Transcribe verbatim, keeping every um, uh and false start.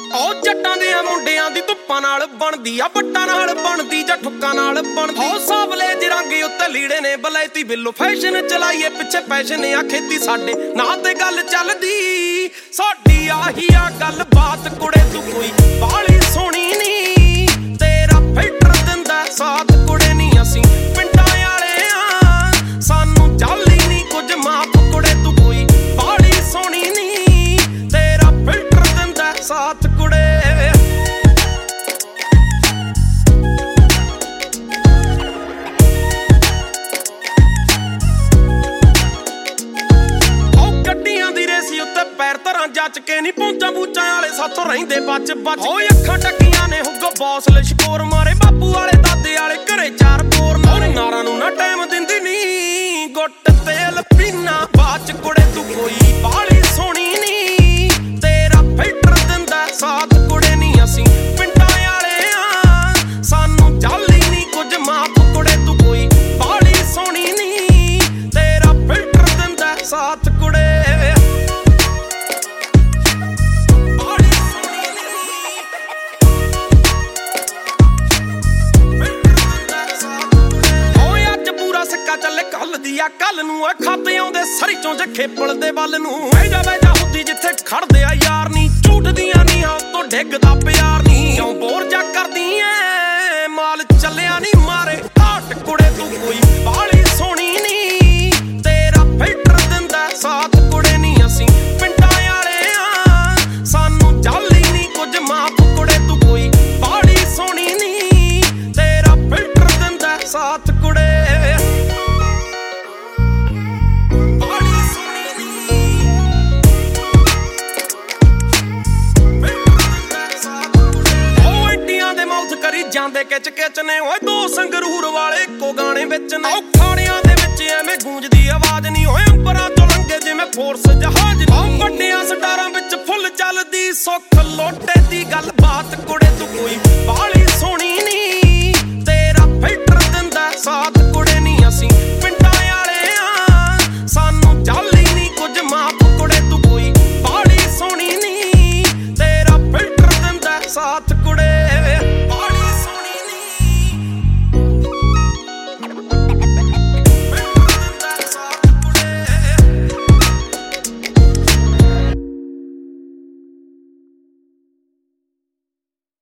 ਉਹ ਜੱਟਾਂ ਦੇ ਮੁੰਡਿਆਂ ਦੀ ਧੁੱਪਾਂ ਨਾਲ ਬਣਦੀ ਆ, ਬੱਟਾਂ ਨਾਲ ਬਣਦੀ ਜਾਂ ਠੁੱਕਾਂ ਨਾਲ ਬਣਦੀ। ਹੋ ਸਾਵਲੇ ਜਰੰਗ ਉੱਤੇ ਲੀੜੇ ਨੇ ਬਲੈਤੀ ਬਿੱਲੋ, ਫੈਸ਼ਨ ਚਲਾਈਏ ਪਿੱਛੇ ਪੈਸ਼ਨ ਆ ਖੇਤੀ ਸਾਡੇ ਨਾਂ ਤੇ ਗੱਲ ਚੱਲਦੀ। ਸਾਡੀ ਆਹੀ ਆ ਗੱਲ ਬਾਤ ਕੁੜੇ ਤੂੰ ਕੋਈ ਬਾਲੀ ਸੋਹਣੀ ਨੀ, ਤੇਰਾ ਫਿਲਟਰ ਦਿੰਦਾ ਸਾਥ ਕੁੜੇ ਨੀ ਅਸੀਂ ਪਿੰਡਾਂ ਵਾਲੇ ਆ, ਸਾਨੂੰ ਜਾਲੀ ਨੀ ਕੁਝ ਮਾਫ ਕੁੜੇ ਤੂੰ ਕੋਈ ਬਾਲੀ ਸੋਹਣੀ ਨੀ, ਤੇਰਾ ਫਿਲਟਰ ਦਿੰਦਾ ਸਾਥ ਕੁੜੇ। ਪੈਰ ਧਰਾਂ ਜੱਚ ਕੇ ਨੀ ਪਹੁੰਚਾਂ ਬੂਚਾਂ ਵਾਲੇ ਸਾਥੋਂ ਰਹਿੰਦੇ ਬਚ ਬਚ। ਓਏ ਅੱਖਾਂ ਟੱਕੀਆਂ ਨੇ ਹੁੱਗੋ ਬੌਸ ਲਿਸ਼ਕੋਰ ਮਾਰੇ, ਬਾਪੂ ਵਾਲੇ ਦਾਦੇ ਵਾਲੇ ਘਰੇ ਚਾਰ ਪੋਰ ਮਾਰੇ। ਨਾਰਾਂ ਨੂੰ ਨਾ ਟਾਈਮ ਦਿੰਦੀ ਨੀ, ਗੁੱਟ ਤੇਲ ਪੀਨਾ ਬਾਚ ਕੁੜੇ ਤੂੰ ਕੋਈ ਬਾਲੀ ਸੋਹਣੀ ਨੀ, ਤੇਰਾ ਫਿਲਟਰ ਦਿੰਦਾ ਸਾਥ ਕੁੜੇ ਨੀ ਅਸੀਂ ਪਿੰਡਾਂ ਵਾਲੇ ਆ, ਸਾਨੂੰ ਜਾਲੀ ਨੀ ਕੁਝ ਮਾਫ ਕੁੜੇ ਤੂੰ ਕੋਈ ਬਾਲੀ ਸੋਹਣੀ ਨੀ, ਤੇਰਾ ਫਿਲਟਰ ਦਿੰਦਾ ਸਾਥ ਕੁੜੇ। ਚੱਲੇ ਕੱਲ ਦੀ ਆ ਕੱਲ ਨੂੰ ਆ, ਖਾਤੇ ਆਉਂਦੇ ਸਰੀ ਚੋਂ ਜੇ ਖੇਪਲ ਦੇ ਵੱਲ ਨੂੰ। ਬੈਜਾ ਬੈਜਾ ਹੁੰਦੀ ਜਿੱਥੇ ਖੜਦੇ ਆ ਯਾਰ ਨੀ, ਝੂਟਦੀਆਂ ਨੀ ਹਾਂ ਤੋਂ ਡਿੱਗਦਾ ਪਿਆਰ ਨੀ। ਕਿਉਂ ਬੋਰ ਜਾ ਕਰਦੀ ਐ ਮਾਲ ਚੱਲਿਆ ਨੀ ਮਾਰੇ ਘਾਟ ਕੁੜੇ ਤੂੰ ਕੋਈ ਬਾਲੀ ਸੋਹਣੀ ਨੀ, ਤੇਰਾ ਫਿਲਟਰ ਦਿੰਦਾ ਸਾਥ ਕੁੜੇ ਨੀ ਅਸੀਂ ਪਿੰਡਾਂ ਵਾਲੇ ਆ, ਸਾਨੂੰ ਜਾਲੀ ਨੀ ਕੁਝ ਮਾਫ ਕੁੜੇ ਤੂੰ ਕੋਈ ਬਾਲੀ ਸੋਹਣੀ ਨੀ, ਤੇਰਾ ਫਿਲਟਰ ਦਿੰਦਾ ਸਾਥ ਕੁੜੇ। ਜਾਂਦੇ ਕਿਚ ਕਿਚ ਨੇ ਓਏ ਦੋ ਸੰਗਰੂਰ ਵਾਲੇ ਇੱਕੋ ਗਾਣੇ ਵਿੱਚ ਨੇ। ਉਹ ਖਾਣਿਆਂ ਦੇ ਵਿੱਚ ਐਵੇਂ ਗੂੰਜਦੀ ਆਵਾਜ਼ ਨੀ, ਓਏ ਅੰਬਰਾਂ ਤੋਂ ਲੰਘੇ ਜਿਵੇਂ ਫੋਰਸ ਜਹਾਜ਼ ਨੀ। ਵੱਡਿਆਂ ਸਟਾਰਾਂ ਵਿੱਚ ਫੁੱਲ ਚੱਲਦੀ ਸੁੱਖ ਲੋਟੇ ਦੀ ਗੱਲ ਬਾਤ ਕੁੜੇ ਤੂੰ ਕੋਈ ਬਾਲੀ